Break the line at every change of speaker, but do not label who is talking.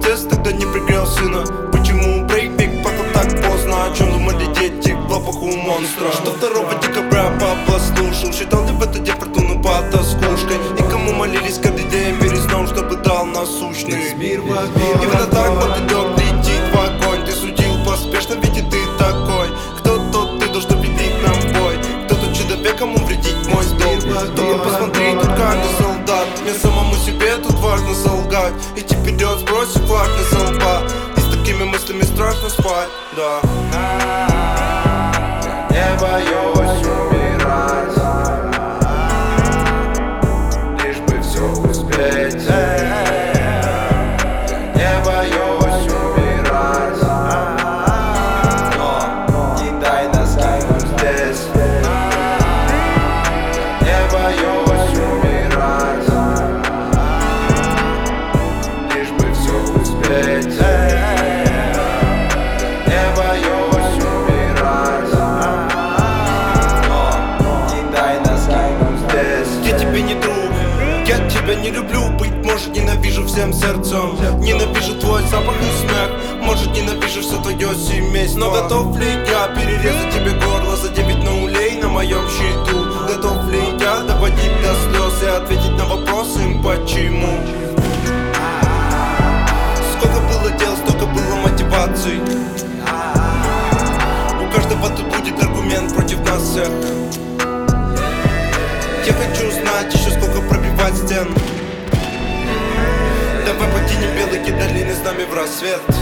тест, тогда не пригрел сына. Почему брейкбик пока так поздно? О чем думали дети в лапах у монстра? Что 2 декабря папа слушал? Считал ли в этот день фортуну потаскушкой? И кому молились каждый день перед сном, чтобы дал насущный? Именно так подойдет, летит в огонь. Ты судил поспешно, ведь и ты такой. Кто тот ты, что ведит нам в бой? Кто тот человек, кому вредить мой долг? Только посмотри, тут каждый солдат. Мне самому себе тут важно солгать. Идти вперед, сбросив важность со лба. И с такими мыслями страшно спать, да.
Не боюсь умирать, лишь бы все успеть. Не боюсь умирать, но не дай нас кинуть здесь. Не боюсь умирать, лишь бы все успеть. Не боюсь умирать, но не дай нас кинуть здесь.
Я тебе не друг, я тебя не люблю. Быть может, ненавижу всем сердцем. Ненавижу твой запах и смех. Может, ненавижу все твое семейство. Но готов ли я перерезать тебе горло за 9 нулей на моем счету? Готов ли я доводить до слез и ответить на вопросы почему? Сколько было дел, столько было мотиваций. У каждого тут будет аргумент против нас всех. Я хочу знать еще сколько пробивать стен. Давай покинем белые долины с нами в рассвет.